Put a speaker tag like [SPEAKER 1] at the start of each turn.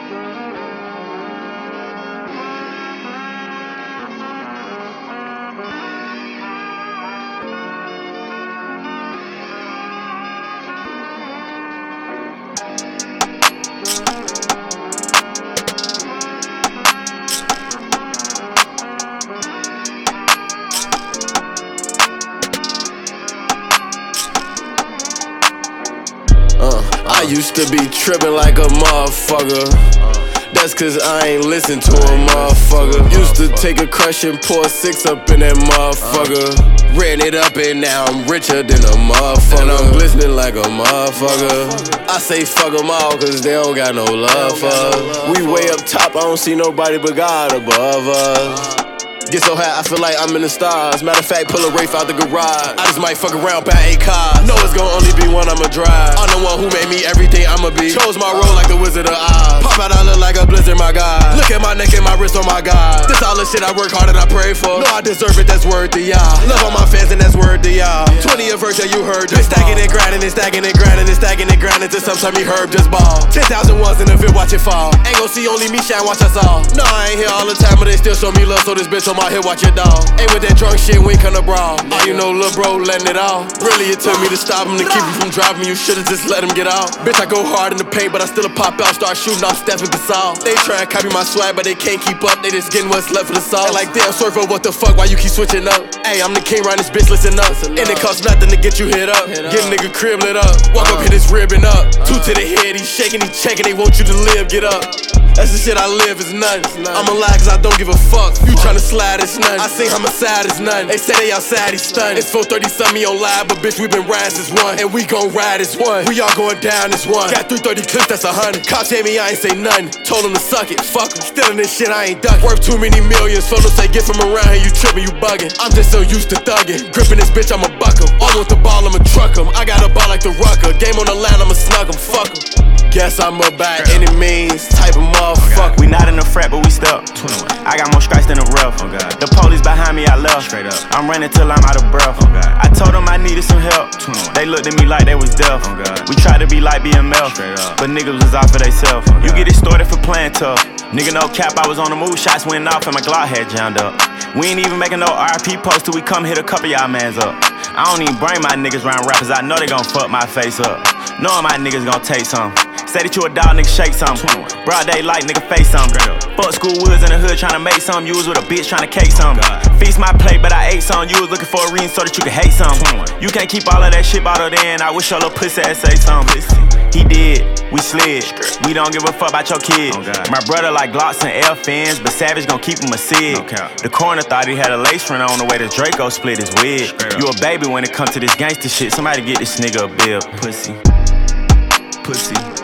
[SPEAKER 1] I used to be trippin' like a motherfucker. That's cause I ain't listen to a motherfucker. Used to take a crush and pour 6 up in that motherfucker. Ran it up and now I'm richer than a motherfucker. And I'm glistening like a motherfucker. I say fuck them all cause they don't got no love for us. We way up top, I don't see nobody but God above us. Get so high, I feel like I'm in the stars. Matter of fact, pull a Wraith out the garage. I just might fuck around, buy 8 cars. Know it's gon' only be one I'ma drive. I'm the one who made me everything I'ma be. Chose my role like the Wizard of Oz. Pop out, I look like a blizzard, my God. Look at my neck and my wrist, oh my God. This all the shit I work hard and I pray for. Know I deserve it, that's word to y'all. Love all my fans and that's word to y'all. 20 a verse, yeah, you heard. Been stacking and grinding and stacking and grinding and stacking and grinding till sometime he herb just ball. 10,000 ones in the field, watch it fall. Ain't gon' see only me shine, watch us all. No, I ain't here all the time, but they still show me love, so this bitch on my hip, watch it dog. Ain't with that drunk shit, we ain't come to brawl. All you know, lil' bro, letting it all. Really, it took me to stop him, to keep him from dropping. You should've just let him get out. Bitch, I go hard in the paint, but I still pop out, start shooting off Stephen Gasol. They try and copy my swag, but they can't keep up. They just getting what's left for the sauce. Like, damn, Surfer, what the fuck, why you keep switching up? Hey, I'm the king, right, this bitch, listen up. And it costs nothing to get you hit up. Get a nigga crib lit up. Walk up, hit his ribbon up. 2 to the head, he's shaking, he checking, they want you to live, get up. That's the shit I live, it's nothing. I'ma lie cause I don't give a fuck. You tryna slide, it's nothing. I sing homicide, it's nothing. They say they outside, he's stunned. It's 4:30 something, me on live, but bitch, we been riding since 1. And we gon' ride, it's 1. We all going down, it's 1. Got 330 clips, that's 100. Cops hate me, I ain't say nothing. Told him to suck it, fuck him. Stealing this shit, I ain't ducking. Worth too many millions, fellas say get from around here, you trippin', you buggin'. I'm just so used to thuggin'. Grippin' this bitch, I'ma buck him. All with the ball, I'ma truck him. I got a ball like the Rucker. Game on the line, I'ma snug him, fuck him. Guess I'm a by any means type of motherfucker.
[SPEAKER 2] We not in the frat, but we stuck. I got more strikes than a rough. The police behind me, I left. I'm running till I'm out of breath. I told them I needed some help. They looked at me like they was deaf. We tried to be like BMF, but niggas was out for theyself. You get it started for playing tough. Nigga, no cap, I was on the move. Shots went off and my Glock had jammed up. We ain't even making no RP post till we come hit a couple y'all mans up. I don't even bring my niggas round rappers. I know they gon' fuck my face up. Knowing my niggas gon' take some. Say that you a dog, nigga, shake some. Broad daylight, nigga, face some. Fuck school woods in the hood tryna make some. You was with a bitch tryna cake some. Feast my plate, but I ate some. You was looking for a reason so that you could hate some. You can't keep all of that shit bottled in. I wish your little pussy ass say something. He did, we slid. We don't give a fuck about your kid. My brother like Glocks and L-fins, but Savage gon' keep him a cig. The coroner thought he had a lace front on the way that Draco split his wig. You a baby when it comes to this gangster shit. Somebody get this nigga a bill. Pussy.